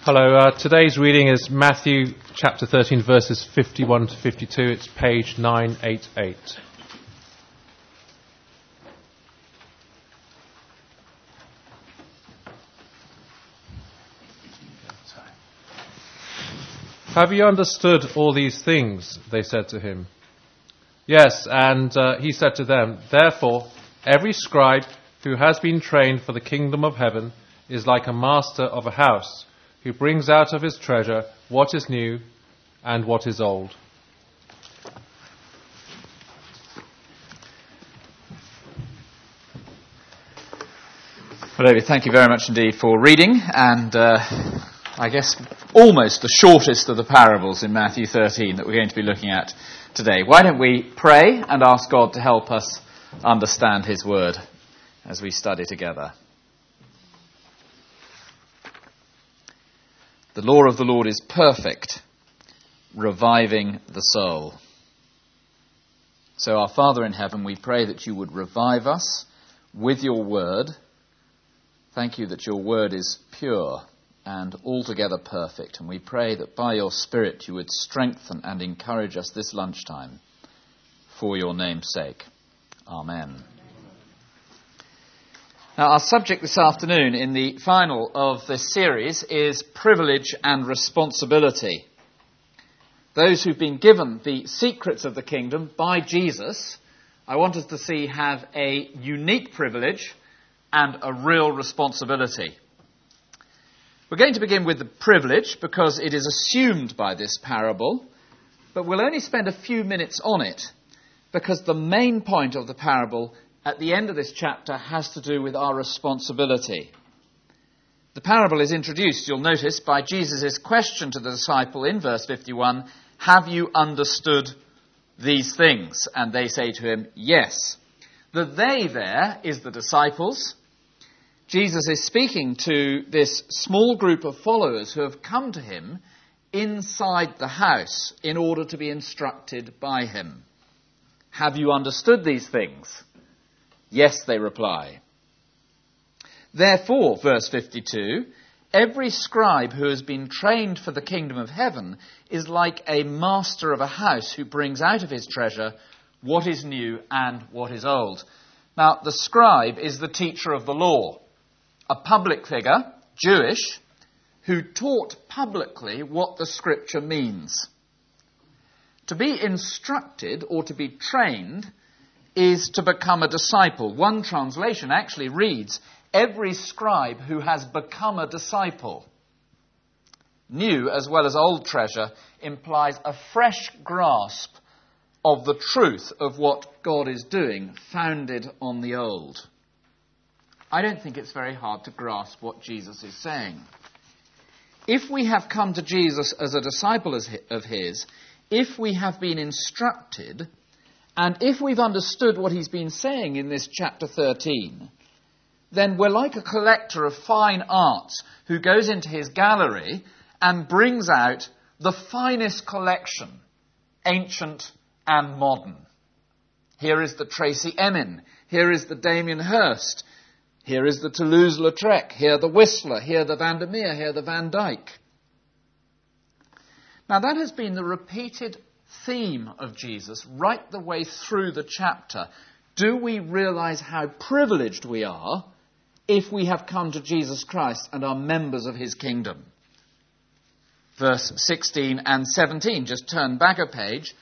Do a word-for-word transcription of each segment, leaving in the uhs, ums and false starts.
Hello, uh, today's reading is Matthew chapter thirteen, verses fifty-one to fifty-two. It's page nine eighty-eight. Have you understood all these things? They said to him. Yes, and uh, he said to them, therefore, every scribe who has been trained for the kingdom of heaven is like a master of a house, who brings out of his treasure what is new and what is old. Well, David, thank you very much indeed for reading, and uh, I guess almost the shortest of the parables in Matthew thirteen that we're going to be looking at today. Why don't we pray and ask God to help us understand his word as we study together. The law of the Lord is perfect, reviving the soul. So our Father in heaven, we pray that you would revive us with your word. Thank you that your word is pure and altogether perfect. And we pray that by your Spirit you would strengthen and encourage us this lunchtime for your name's sake. Amen. Now, our subject this afternoon in the final of this series is privilege and responsibility. Those who've been given the secrets of the kingdom by Jesus, I want us to see have a unique privilege and a real responsibility. We're going to begin with the privilege because it is assumed by this parable, but we'll only spend a few minutes on it because the main point of the parable at the end of this chapter has to do with our responsibility. The parable is introduced, you'll notice, by Jesus' question to the disciple in verse fifty-one, have you understood these things? And they say to him, yes. The they there is the disciples. Jesus is speaking to this small group of followers who have come to him inside the house in order to be instructed by him. Have you understood these things? Yes, they reply. Therefore, verse fifty-two, every scribe who has been trained for the kingdom of heaven is like a master of a house who brings out of his treasure what is new and what is old. Now, the scribe is the teacher of the law, a public figure, Jewish, who taught publicly what the scripture means. To be instructed or to be trained is to become a disciple. One translation actually reads, every scribe who has become a disciple. New as well as old treasure implies a fresh grasp of the truth of what God is doing, founded on the old. I don't think it's very hard to grasp what Jesus is saying. If we have come to Jesus as a disciple of his, if we have been instructed, and if we've understood what he's been saying in this chapter thirteen, then we're like a collector of fine arts who goes into his gallery and brings out the finest collection, ancient and modern. Here is the Tracy Emin. Here is the Damien Hirst. Here is the Toulouse-Lautrec. Here the Whistler. Here the Vandermeer. Here the Van Dyck. Now that has been the repeated theme of Jesus right the way through the chapter. Do we realize how privileged we are if we have come to Jesus Christ and are members of his kingdom? Verse sixteen and seventeen, just turn back a page.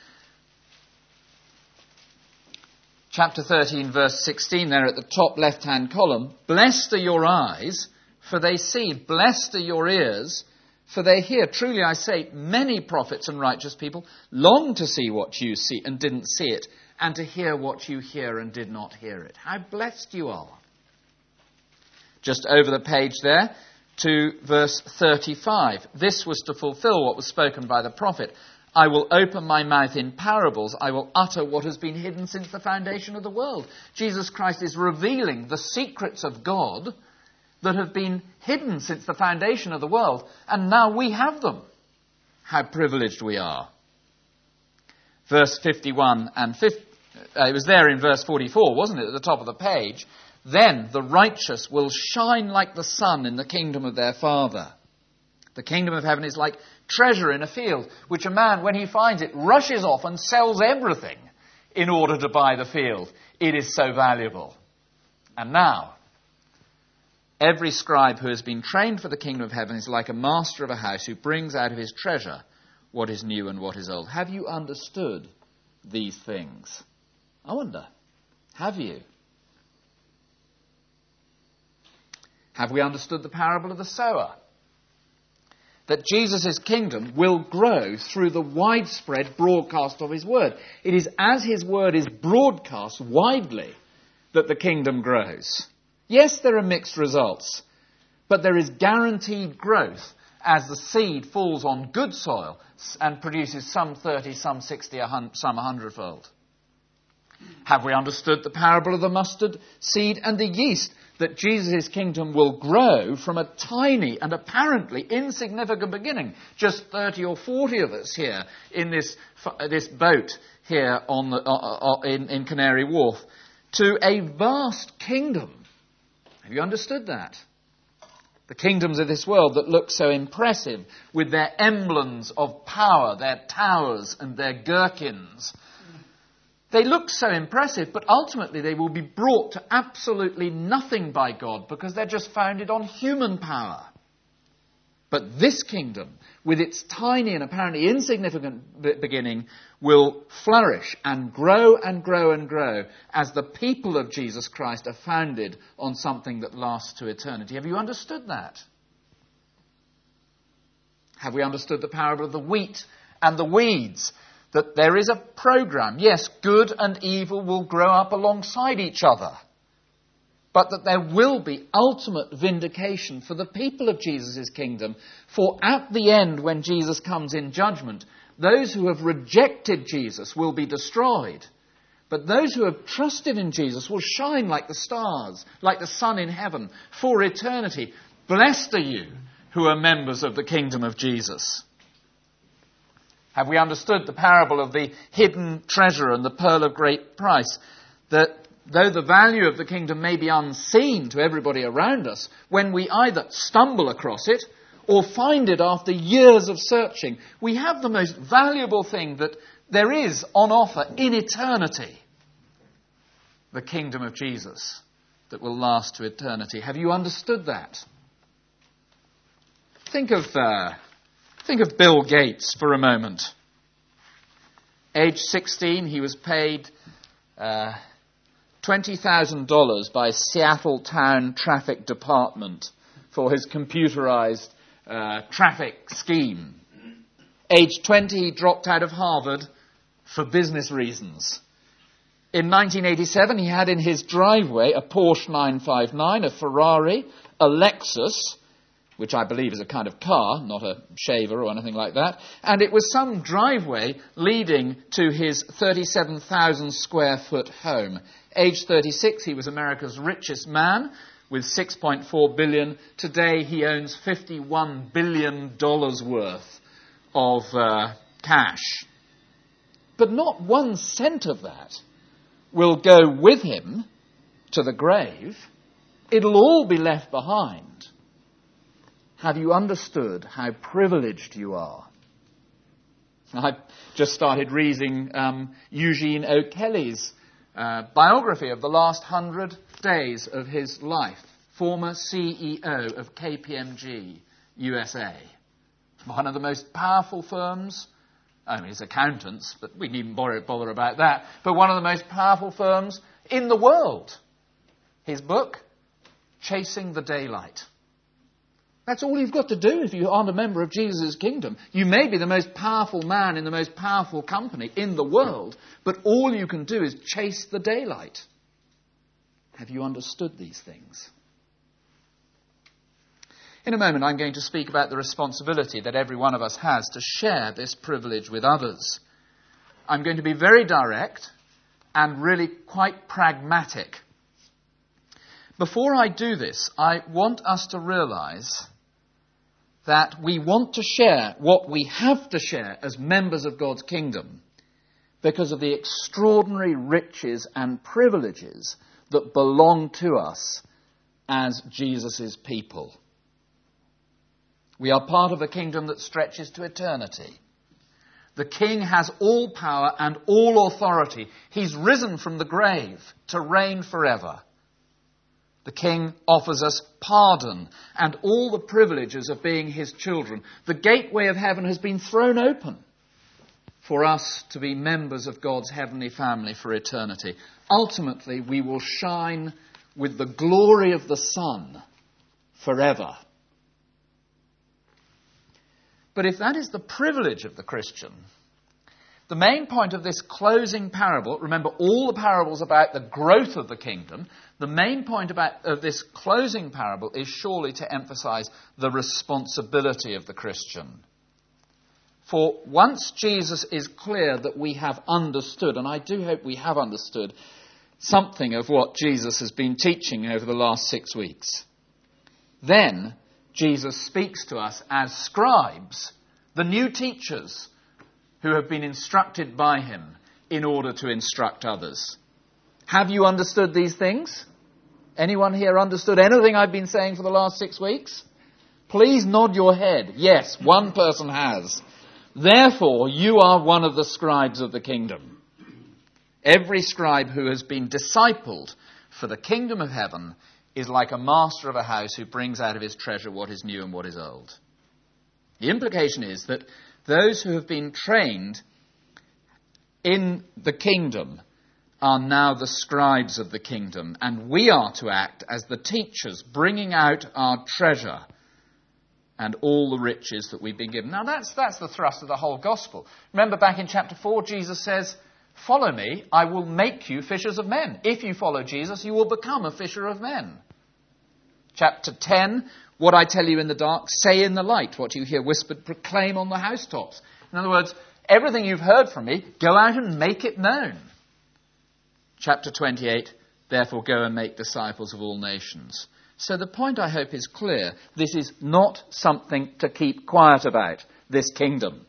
Chapter thirteen, verse sixteen, there at the top left-hand column. Blessed are your eyes, for they see. Blessed are your ears, for they hear. Truly I say, many prophets and righteous people long to see what you see and didn't see it, and to hear what you hear and did not hear it. How blessed you are. Just over the page there to verse thirty-five. This was to fulfill what was spoken by the prophet. I will open my mouth in parables. I will utter what has been hidden since the foundation of the world. Jesus Christ is revealing the secrets of God that have been hidden since the foundation of the world, and now we have them. How privileged we are. Verse fifty-one and fifty, uh, it was there in verse forty-four, wasn't it, at the top of the page? Then the righteous will shine like the sun in the kingdom of their Father. The kingdom of heaven is like treasure in a field, which a man, when he finds it, rushes off and sells everything in order to buy the field. It is so valuable. And now, every scribe who has been trained for the kingdom of heaven is like a master of a house who brings out of his treasure what is new and what is old. Have you understood these things? I wonder, have you? Have we understood the parable of the sower? That Jesus' kingdom will grow through the widespread broadcast of his word. It is as his word is broadcast widely that the kingdom grows. Yes, there are mixed results, but there is guaranteed growth as the seed falls on good soil and produces some thirty, some sixty, some a hundredfold. Have we understood the parable of the mustard seed and the yeast? That Jesus' kingdom will grow from a tiny and apparently insignificant beginning. Just thirty or forty of us here in this this boat here on the, uh, uh, in, in Canary Wharf to a vast kingdom. Have you understood that? The kingdoms of this world that look so impressive with their emblems of power, their towers and their gherkins. They look so impressive, but ultimately they will be brought to absolutely nothing by God because they're just founded on human power. But this kingdom, with its tiny and apparently insignificant beginning, will flourish and grow and grow and grow as the people of Jesus Christ are founded on something that lasts to eternity. Have you understood that? Have we understood the parable of the wheat and the weeds? That there is a program. Yes, good and evil will grow up alongside each other. But that there will be ultimate vindication for the people of Jesus' kingdom. For at the end, when Jesus comes in judgment, those who have rejected Jesus will be destroyed. But those who have trusted in Jesus will shine like the stars, like the sun in heaven, for eternity. Blessed are you who are members of the kingdom of Jesus. Have we understood the parable of the hidden treasure and the pearl of great price? That though the value of the kingdom may be unseen to everybody around us, when we either stumble across it or find it after years of searching, we have the most valuable thing that there is on offer in eternity. The kingdom of Jesus that will last to eternity. Have you understood that? Think of... Uh, Think of Bill Gates for a moment. Age sixteen, he was paid uh, twenty thousand dollars by Seattle Town Traffic Department for his computerized uh, traffic scheme. Age twenty, he dropped out of Harvard for business reasons. In nineteen eighty-seven, he had in his driveway a Porsche nine fifty-nine, a Ferrari, a Lexus, which I believe is a kind of car, not a shaver or anything like that. And it was some driveway leading to his thirty-seven thousand square foot home. Age thirty-six, he was America's richest man with six point four billion dollars. Today he owns fifty-one billion dollars worth of uh, cash. But not one cent of that will go with him to the grave. It'll all be left behind. Have you understood how privileged you are? I just started reading um, Eugene O'Kelly's uh, biography of the last hundred days of his life. Former C E O of K P M G U S A. One of the most powerful firms. I mean, it's accountants, but we needn't bother, bother about that. But one of the most powerful firms in the world. His book, Chasing the Daylight. That's all you've got to do if you aren't a member of Jesus' kingdom. You may be the most powerful man in the most powerful company in the world, but all you can do is chase the daylight. Have you understood these things? In a moment, I'm going to speak about the responsibility that every one of us has to share this privilege with others. I'm going to be very direct and really quite pragmatic. Before I do this, I want us to realize that we want to share what we have to share as members of God's kingdom because of the extraordinary riches and privileges that belong to us as Jesus' people. We are part of a kingdom that stretches to eternity. The King has all power and all authority. He's risen from the grave to reign forever. The King offers us pardon and all the privileges of being his children. The gateway of heaven has been thrown open for us to be members of God's heavenly family for eternity. Ultimately, we will shine with the glory of the sun forever. But if that is the privilege of the Christian, the main point of this closing parable, remember all the parables about the growth of the kingdom, the main point about, of this closing parable is surely to emphasize the responsibility of the Christian. For once Jesus is clear that we have understood, and I do hope we have understood, something of what Jesus has been teaching over the last six weeks, then Jesus speaks to us as scribes, the new teachers who have been instructed by him in order to instruct others. Have you understood these things? Anyone here understood anything I've been saying for the last six weeks? Please nod your head. Yes, one person has. Therefore, you are one of the scribes of the kingdom. Every scribe who has been discipled for the kingdom of heaven is like a master of a house who brings out of his treasure what is new and what is old. The implication is that those who have been trained in the kingdom are now the scribes of the kingdom, and we are to act as the teachers, bringing out our treasure and all the riches that we've been given. Now that's, that's the thrust of the whole gospel. Remember back in chapter four, Jesus says, "Follow me, I will make you fishers of men." If you follow Jesus, you will become a fisher of men. Chapter ten, "What I tell you in the dark, say in the light. What you hear whispered, proclaim on the housetops." In other words, everything you've heard from me, go out and make it known. Chapter twenty-eight, "Therefore go and make disciples of all nations." So the point, I hope, is clear. This is not something to keep quiet about, this kingdom.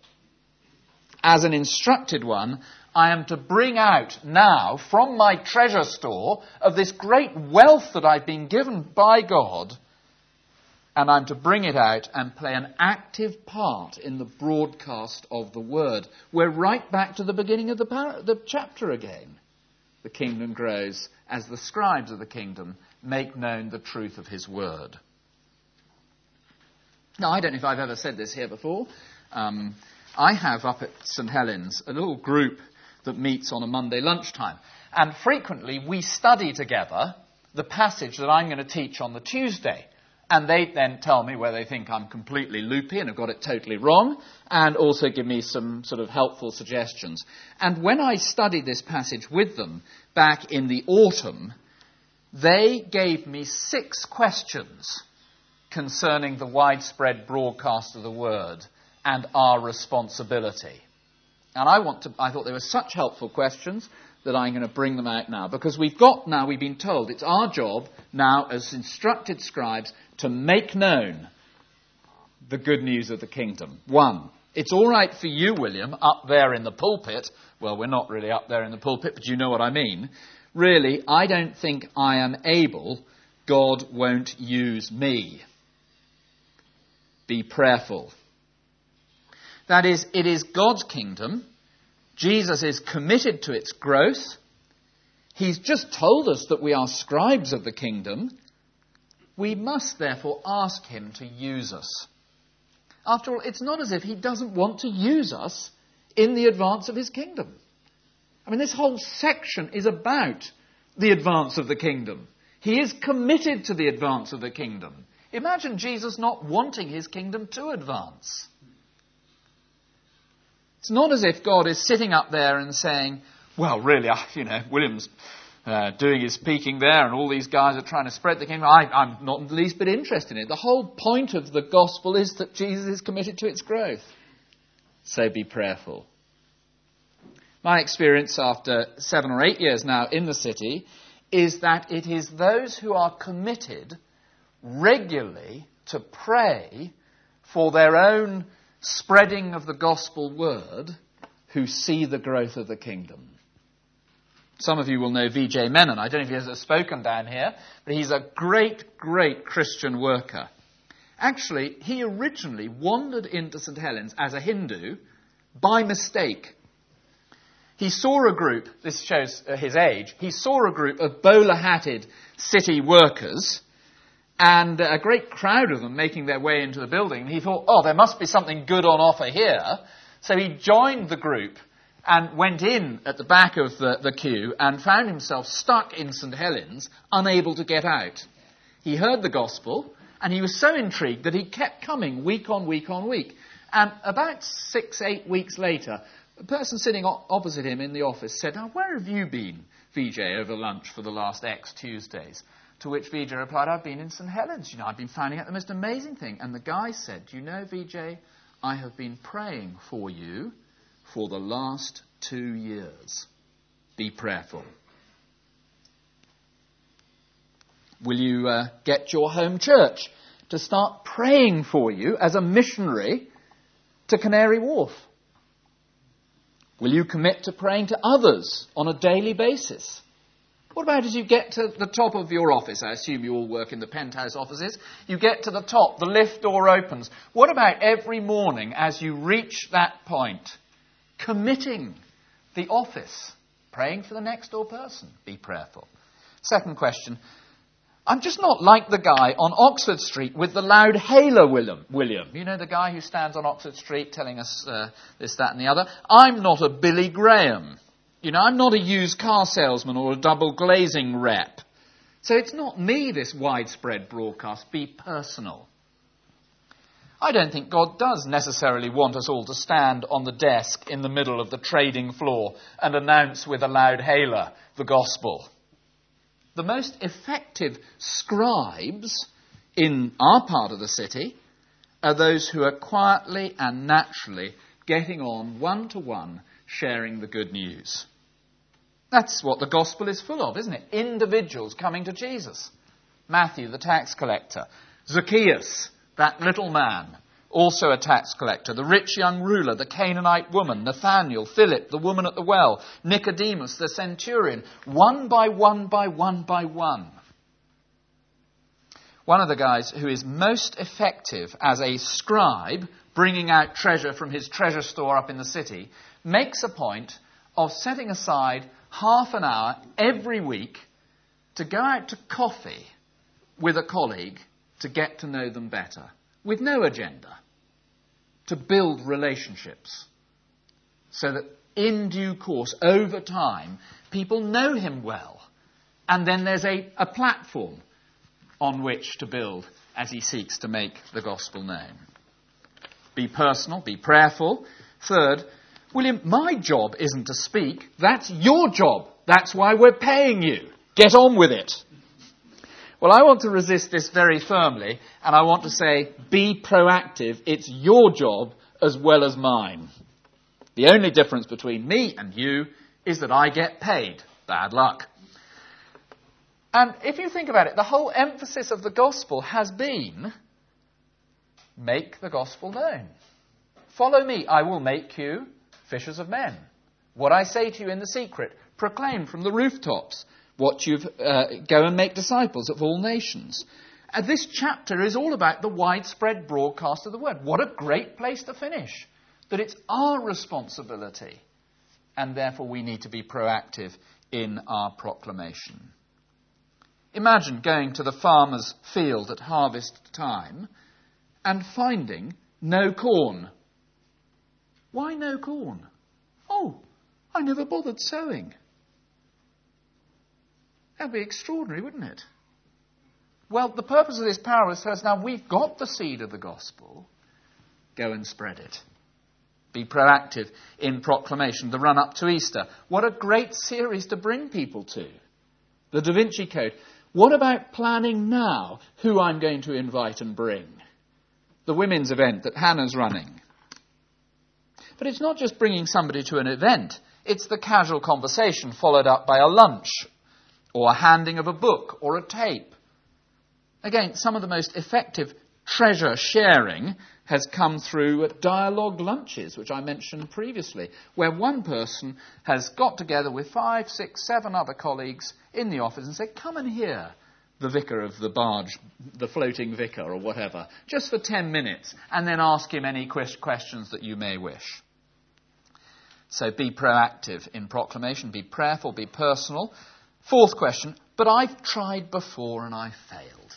As an instructed one, I am to bring out now from my treasure store of this great wealth that I've been given by God, and I'm to bring it out and play an active part in the broadcast of the word. We're right back to the beginning of the, par- the chapter again. The kingdom grows as the scribes of the kingdom make known the truth of his word. Now, I don't know if I've ever said this here before. Um, I have up at St Helens a little group that meets on a Monday lunchtime. And frequently we study together the passage that I'm going to teach on the Tuesday. And they then tell me where they think I'm completely loopy and have got it totally wrong, and also give me some sort of helpful suggestions. And when I studied this passage with them back in the autumn, they gave me six questions concerning the widespread broadcast of the word and our responsibility. And I want to, I thought they were such helpful questions that I'm going to bring them out now. Because we've got now, we've been told, it's our job now as instructed scribes to make known the good news of the kingdom. One, it's all right for you, William, up there in the pulpit. Well, we're not really up there in the pulpit, but you know what I mean. Really, I don't think I am able. God won't use me. Be prayerful. That is, it is God's kingdom. Jesus is committed to its growth. He's just told us that we are scribes of the kingdom. We must therefore ask him to use us. After all, it's not as if he doesn't want to use us in the advance of his kingdom. I mean, this whole section is about the advance of the kingdom. He is committed to the advance of the kingdom. Imagine Jesus not wanting his kingdom to advance. It's not as if God is sitting up there and saying, well, really, you know, William's uh, doing his speaking there and all these guys are trying to spread the kingdom. I, I'm not the least bit interested in it. The whole point of the gospel is that Jesus is committed to its growth. So be prayerful. My experience after seven or eight years now in the city is that it is those who are committed regularly to pray for their own spreading of the gospel word who see the growth of the kingdom. Some of you will know V J Menon. I don't know if he has spoken down here, but he's a great, great Christian worker. Actually, he originally wandered into St Helens as a Hindu by mistake. He saw a group, this shows uh, his age, he saw a group of bowler-hatted city workers and a great crowd of them making their way into the building. And he thought, oh, there must be something good on offer here. So he joined the group and went in at the back of the, the queue and found himself stuck in St Helens, unable to get out. He heard the gospel and he was so intrigued that he kept coming week on week on week. And about six, eight weeks later, the person sitting opposite him in the office said, now, where have you been, Vijay, over lunch for the last X Tuesdays? To which Vijay replied, I've been in St Helens. You know, I've been finding out the most amazing thing. And the guy said, do you know, Vijay, I have been praying for you for the last two years. Be prayerful. Will you uh, get your home church to start praying for you as a missionary to Canary Wharf? Will you commit to praying to others on a daily basis? What about as you get to the top of your office? I assume you all work in the penthouse offices. You get to the top, the lift door opens. What about every morning as you reach that point, committing the office, praying for the next door person? Be prayerful. Second question. I'm just not like the guy on Oxford Street with the loud hailer, William. William. You know, the guy who stands on Oxford Street telling us uh, this, that and the other. I'm not a Billy Graham. You know, I'm not a used car salesman or a double glazing rep. So it's not me, this widespread broadcast. Be personal. I don't think God does necessarily want us all to stand on the desk in the middle of the trading floor and announce with a loud hailer the gospel. The most effective scribes in our part of the city are those who are quietly and naturally getting on one-to-one, sharing the good news. That's what the gospel is full of, isn't it? Individuals coming to Jesus. Matthew, the tax collector. Zacchaeus, that little man, also a tax collector. The rich young ruler, the Canaanite woman. Nathanael, Philip, the woman at the well. Nicodemus, the centurion. One by one by one by one. One of the guys who is most effective as a scribe, bringing out treasure from his treasure store up in the city, makes a point of setting aside half an hour every week to go out to coffee with a colleague to get to know them better, with no agenda, to build relationships, so that in due course, over time, people know him well, and then there's a, a platform on which to build as he seeks to make the gospel known. Be personal, be prayerful. Third, William, my job isn't to speak. That's your job. That's why we're paying you. Get on with it. Well, I want to resist this very firmly, and I want to say, be proactive. It's your job as well as mine. The only difference between me and you is that I get paid. Bad luck. And if you think about it, the whole emphasis of the gospel has been, make the gospel known. Follow me, I will make you fishers of men. What I say to you in the secret, proclaim from the rooftops. What you've uh, go and make disciples of all nations. And this chapter is all about the widespread broadcast of the word. What a great place to finish. That it's our responsibility. And therefore we need to be proactive in our proclamation. Imagine going to the farmer's field at harvest time and finding no corn. Why no corn? Oh, I never bothered sowing. That'd be extraordinary, wouldn't it? Well, the purpose of this parable is to us, now we've got the seed of the gospel. Go and spread it. Be proactive in proclamation, the run-up to Easter. What a great series to bring people to. The Da Vinci Code. What about planning now who I'm going to invite and bring? The women's event that Hannah's running. But it's not just bringing somebody to an event. It's the casual conversation followed up by a lunch, or a handing of a book, or a tape. Again, some of the most effective treasure sharing has come through at dialogue lunches, which I mentioned previously, where one person has got together with five, six, seven other colleagues in the office and said, come and hear the vicar of the barge, the floating vicar or whatever, just for ten minutes, and then ask him any questions that you may wish. So be proactive in proclamation, be prayerful, be personal. Fourth question, but I've tried before and I failed.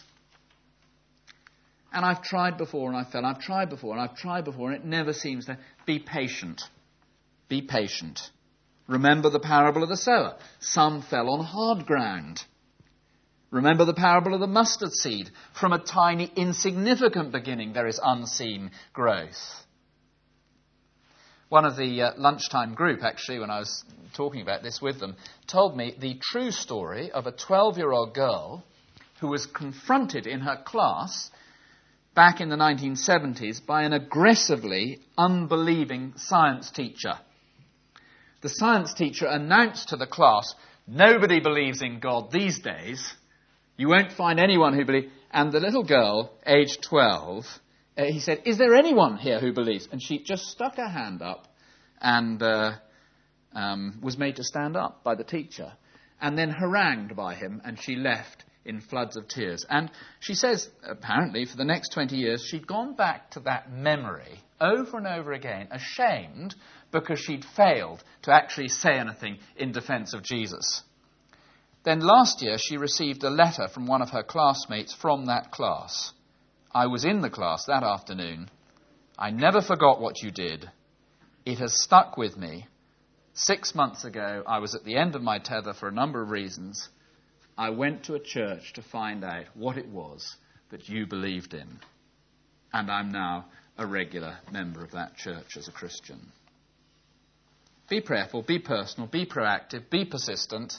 And I've tried before and I failed. I've tried before and I've tried before and it never seems to... Be patient. Be patient. Remember the parable of the sower. Some fell on hard ground. Remember the parable of the mustard seed. From a tiny, insignificant beginning, there is unseen growth. One of the uh, lunchtime group, actually, when I was talking about this with them, told me the true story of a twelve-year-old girl who was confronted in her class back in the nineteen seventies by an aggressively unbelieving science teacher. The science teacher announced to the class, nobody believes in God these days. You won't find anyone who believes. And the little girl, aged twelve, uh, he said, is there anyone here who believes? And she just stuck her hand up and uh, um, was made to stand up by the teacher and then harangued by him, and she left in floods of tears. And she says, apparently, for the next twenty years, she'd gone back to that memory over and over again, ashamed because she'd failed to actually say anything in defense of Jesus. Then last year, she received a letter from one of her classmates from that class. I was in the class that afternoon. I never forgot what you did. It has stuck with me. Six months ago, I was at the end of my tether for a number of reasons. I went to a church to find out what it was that you believed in. And I'm now a regular member of that church as a Christian. Be prayerful, be personal, be proactive, be persistent.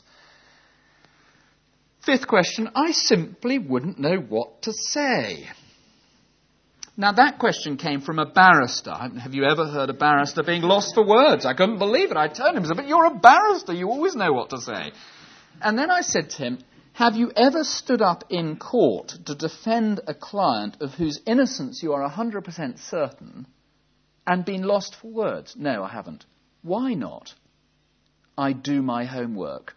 Fifth question, I simply wouldn't know what to say. Now that question came from a barrister. Have you ever heard a barrister being lost for words? I couldn't believe it. I turned to him and said, but you're a barrister, you always know what to say. And then I said to him, have you ever stood up in court to defend a client of whose innocence you are one hundred percent certain and been lost for words? No, I haven't. Why not? I do my homework.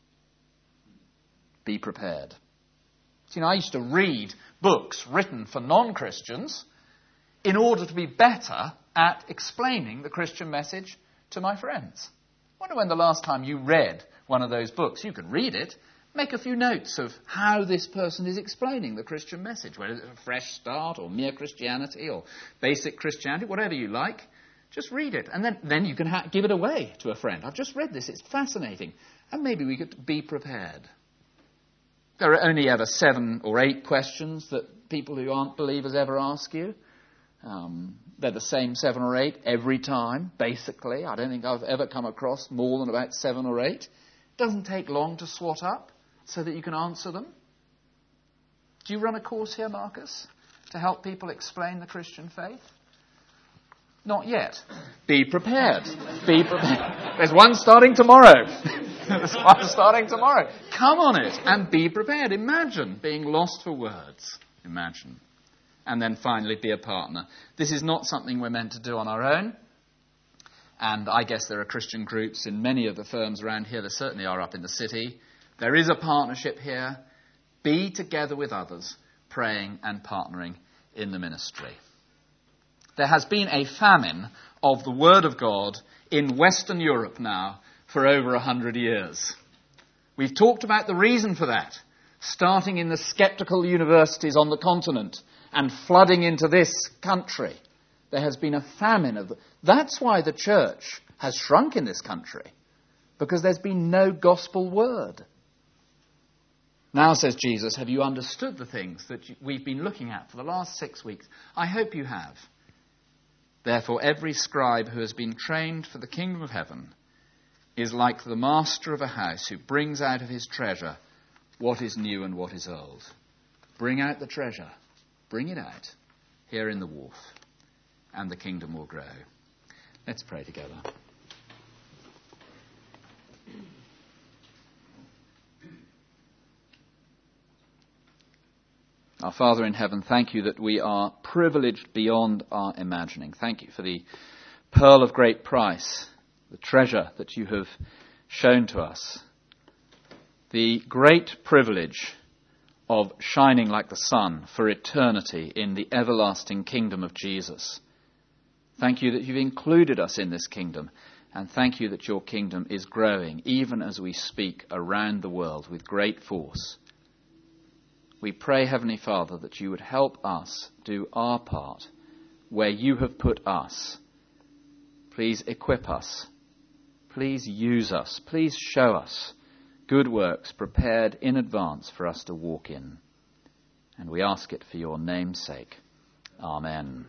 Be prepared. You know, I used to read books written for non-Christians in order to be better at explaining the Christian message to my friends. I wonder when the last time you read one of those books. You can read it, make a few notes of how this person is explaining the Christian message, whether it's a fresh start or mere Christianity or basic Christianity, whatever you like. Just read it, and then, then you can ha- give it away to a friend. I've just read this, it's fascinating. And maybe we could be prepared. There are only ever seven or eight questions that people who aren't believers ever ask you. Um, they're the same seven or eight every time, basically. I don't think I've ever come across more than about seven or eight. It doesn't take long to swat up so that you can answer them. Do you run a course here, Marcus, to help people explain the Christian faith? Not yet. Be prepared. Be prepared. There's one starting tomorrow. There's one starting tomorrow. Come on it and be prepared. Imagine being lost for words. Imagine. And then finally, be a partner. This is not something we're meant to do on our own. And I guess there are Christian groups in many of the firms around here. There certainly are up in the city. There is a partnership here. Be together with others, praying and partnering in the ministry. There has been a famine of the Word of God in Western Europe now for over a hundred years. We've talked about the reason for that, starting in the skeptical universities on the continent and flooding into this country. There has been a famine of... The, that's why the church has shrunk in this country, because there's been no gospel word. Now, says Jesus, have you understood the things that we've been looking at for the last six weeks? I hope you have. Therefore, every scribe who has been trained for the kingdom of heaven is like the master of a house who brings out of his treasure what is new and what is old. Bring out the treasure. Bring it out here in the wharf, and the kingdom will grow. Let's pray together. Our Father in heaven, thank you that we are privileged beyond our imagining. Thank you for the pearl of great price, the treasure that you have shown to us. The great privilege of shining like the sun for eternity in the everlasting kingdom of Jesus. Thank you that you've included us in this kingdom, and thank you that your kingdom is growing even as we speak around the world with great force. We pray, Heavenly Father, that you would help us do our part where you have put us. Please equip us. Please use us. Please show us good works prepared in advance for us to walk in. And we ask it for your name's sake. Amen.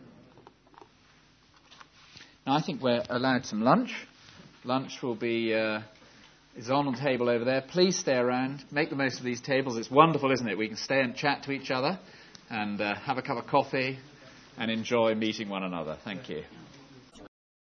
Now I think we're allowed some lunch. Lunch will be uh, is on the table over there. Please stay around. Make the most of these tables. It's wonderful, isn't it? We can stay and chat to each other and uh, have a cup of coffee and enjoy meeting one another. Thank you.